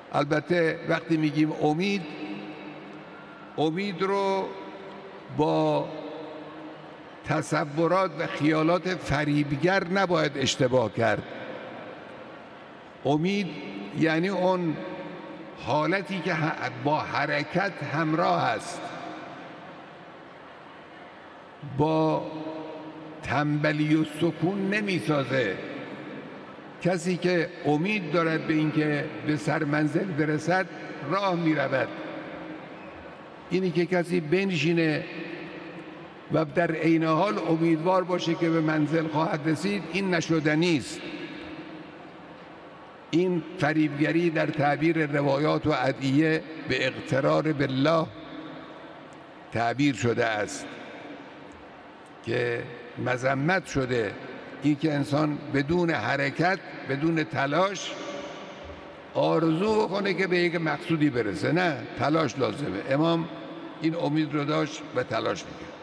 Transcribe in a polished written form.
البته وقتی میگیم امید رو با تصورات و خیالات فریبگر نباید اشتباه کرد. امید یعنی اون حالتی که با حرکت همراه است، با تنبلی و سکون نمیسازه. کسی که امید دارد به اینکه به سرمنزل برسد راه میرود. اینی که کسی بنشینه و در عین حال امیدوار باشه که به منزل خواهد رسید، این نشدنی است. این فریبگری در تعبیر روایات و ادعیه به اقترار بالله تعبیر شده است که مذمت شده. این که انسان بدون حرکت، بدون تلاش آرزو کنه که به یک مقصودی برسه، نه، تلاش لازمه. امام این امید رو داشت و تلاش میکرد.